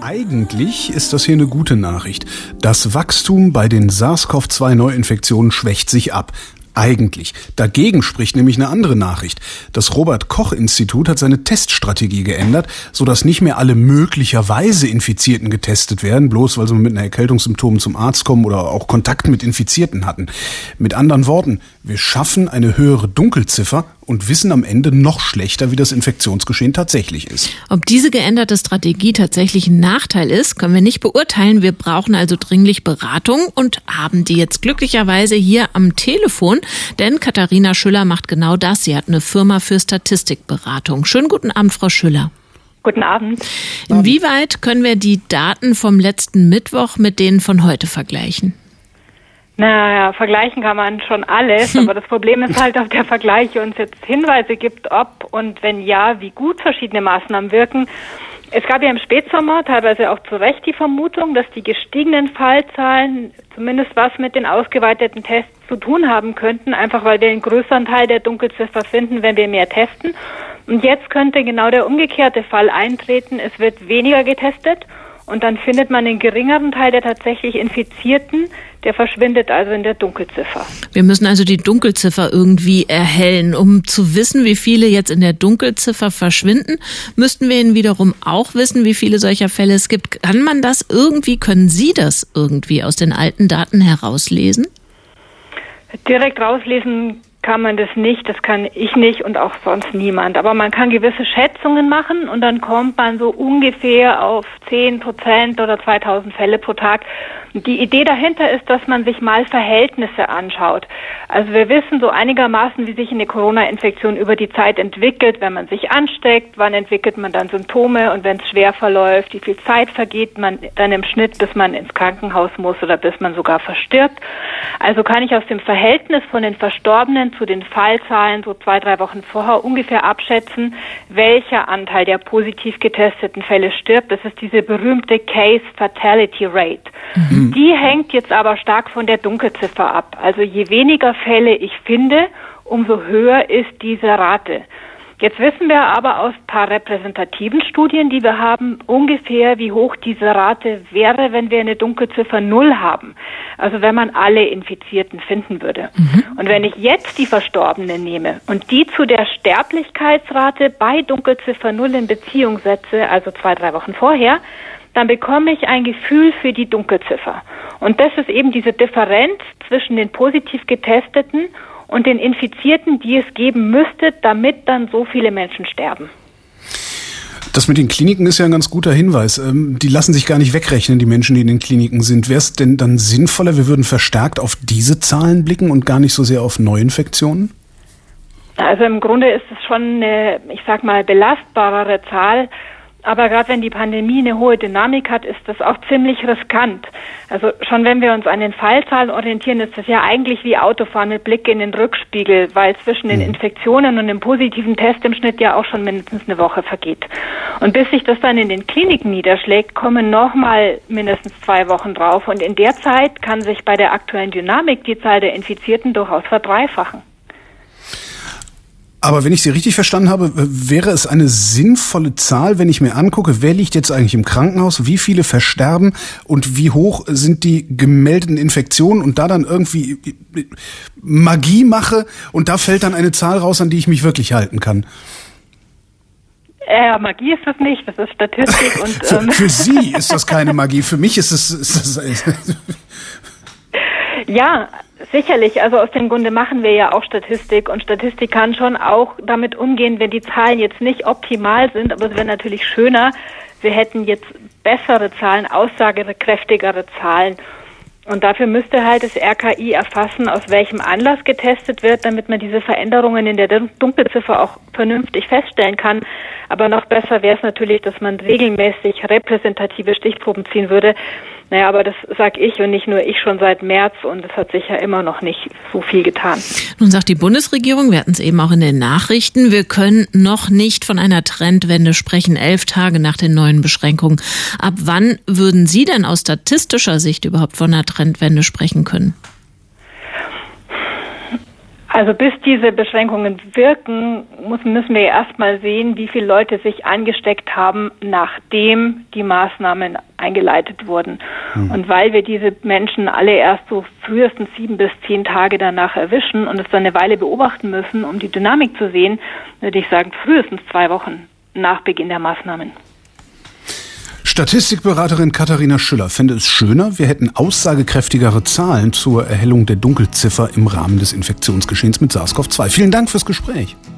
Eigentlich ist das hier eine gute Nachricht. Das Wachstum bei den SARS-CoV-2-Neuinfektionen schwächt sich ab. Eigentlich. Dagegen spricht nämlich eine andere Nachricht. Das Robert-Koch-Institut hat seine Teststrategie geändert, sodass nicht mehr alle möglicherweise Infizierten getestet werden, bloß weil sie mit einer Erkältungssymptomen zum Arzt kommen oder auch Kontakt mit Infizierten hatten. Mit anderen Worten, wir schaffen eine höhere Dunkelziffer und wissen am Ende noch schlechter, wie das Infektionsgeschehen tatsächlich ist. Ob diese geänderte Strategie tatsächlich ein Nachteil ist, können wir nicht beurteilen. Wir brauchen also dringlich Beratung und haben die jetzt glücklicherweise hier am Telefon, denn Katharina Schüller macht genau das. Sie hat eine Firma für Statistikberatung. Schönen guten Abend, Frau Schüller. Guten Abend. Inwieweit können wir die Daten vom letzten Mittwoch mit denen von heute vergleichen? Naja, vergleichen kann man schon alles, aber das Problem ist halt, ob der Vergleich uns jetzt Hinweise gibt, ob und wenn ja, wie gut verschiedene Maßnahmen wirken. Es gab ja im Spätsommer teilweise auch zu Recht die Vermutung, dass die gestiegenen Fallzahlen zumindest was mit den ausgeweiteten Tests zu tun haben könnten, einfach weil wir einen größeren Teil der Dunkelziffer finden, wenn wir mehr testen. Und jetzt könnte genau der umgekehrte Fall eintreten. Es wird weniger getestet. Und dann findet man den geringeren Teil der tatsächlich Infizierten, der verschwindet also in der Dunkelziffer. Wir müssen also die Dunkelziffer irgendwie erhellen. Um zu wissen, wie viele jetzt in der Dunkelziffer verschwinden, müssten wir wiederum auch wissen, wie viele solcher Fälle es gibt. Kann man das irgendwie, können Sie das irgendwie aus den alten Daten herauslesen? Direkt rauslesen kann man das nicht, das kann ich nicht und auch sonst niemand. Aber man kann gewisse Schätzungen machen und dann kommt man so ungefähr auf 10% oder 2000 Fälle pro Tag. Und die Idee dahinter ist, dass man sich mal Verhältnisse anschaut. Also wir wissen so einigermaßen, wie sich eine Corona-Infektion über die Zeit entwickelt, wenn man sich ansteckt, wann entwickelt man dann Symptome und wenn es schwer verläuft, wie viel Zeit vergeht man dann im Schnitt, bis man ins Krankenhaus muss oder bis man sogar verstirbt. Also kann ich aus dem Verhältnis von den Verstorbenen zu den Fallzahlen so 2-3 Wochen vorher ungefähr abschätzen, welcher Anteil der positiv getesteten Fälle stirbt. Das ist diese berühmte Case Fatality Rate. Mhm. Die hängt jetzt aber stark von der Dunkelziffer ab. Also je weniger Fälle ich finde, umso höher ist diese Rate. Jetzt wissen wir aber aus ein paar repräsentativen Studien, die wir haben, ungefähr, wie hoch diese Rate wäre, wenn wir eine Dunkelziffer 0 haben. Also wenn man alle Infizierten finden würde. Mhm. Und wenn ich jetzt die Verstorbenen nehme und die zu der Sterblichkeitsrate bei Dunkelziffer 0 in Beziehung setze, also 2-3 Wochen vorher, dann bekomme ich ein Gefühl für die Dunkelziffer. Und das ist eben diese Differenz zwischen den positiv Getesteten und den Infizierten, die es geben müsste, damit dann so viele Menschen sterben. Das mit den Kliniken ist ja ein ganz guter Hinweis. Die lassen sich gar nicht wegrechnen, die Menschen, die in den Kliniken sind. Wäre es denn dann sinnvoller, wir würden verstärkt auf diese Zahlen blicken und gar nicht so sehr auf Neuinfektionen? Also im Grunde ist es schon eine, ich sag mal, belastbarere Zahl. Aber gerade wenn die Pandemie eine hohe Dynamik hat, ist das auch ziemlich riskant. Also schon wenn wir uns an den Fallzahlen orientieren, ist das ja eigentlich wie Autofahren mit Blick in den Rückspiegel, weil zwischen den Infektionen und dem positiven Test im Schnitt ja auch schon mindestens eine Woche vergeht. Und bis sich das dann in den Kliniken niederschlägt, kommen nochmal mindestens 2 Wochen drauf. Und in der Zeit kann sich bei der aktuellen Dynamik die Zahl der Infizierten durchaus verdreifachen. Aber wenn ich Sie richtig verstanden habe, wäre es eine sinnvolle Zahl, wenn ich mir angucke, wer liegt jetzt eigentlich im Krankenhaus, wie viele versterben und wie hoch sind die gemeldeten Infektionen und da dann irgendwie Magie mache und da fällt dann eine Zahl raus, an die ich mich wirklich halten kann? Magie ist das nicht, das ist Statistik. Und für Sie ist das keine Magie, für mich ist es ja, sicherlich. Also aus dem Grunde machen wir ja auch Statistik und Statistik kann schon auch damit umgehen, wenn die Zahlen jetzt nicht optimal sind, aber es wäre natürlich schöner, wir hätten jetzt bessere Zahlen, aussagekräftigere Zahlen. Und dafür müsste halt das RKI erfassen, aus welchem Anlass getestet wird, damit man diese Veränderungen in der Dunkelziffer auch vernünftig feststellen kann. Aber noch besser wäre es natürlich, dass man regelmäßig repräsentative Stichproben ziehen würde. Naja, aber das sage ich und nicht nur ich schon seit März und es hat sich ja immer noch nicht so viel getan. Nun sagt die Bundesregierung, wir hatten es eben auch in den Nachrichten, wir können noch nicht von einer Trendwende sprechen, 11 Tage nach den neuen Beschränkungen. Ab wann würden Sie denn aus statistischer Sicht überhaupt von einer Trendwende sprechen können? Also bis diese Beschränkungen wirken, müssen wir erstmal sehen, wie viele Leute sich angesteckt haben, nachdem die Maßnahmen eingeleitet wurden. Und weil wir diese Menschen alle erst so frühestens 7 bis 10 Tage danach erwischen und es dann eine Weile beobachten müssen, um die Dynamik zu sehen, würde ich sagen, frühestens 2 Wochen nach Beginn der Maßnahmen. Statistikberaterin Katharina Schüller fände es schöner, wir hätten aussagekräftigere Zahlen zur Erhellung der Dunkelziffer im Rahmen des Infektionsgeschehens mit SARS-CoV-2. Vielen Dank fürs Gespräch.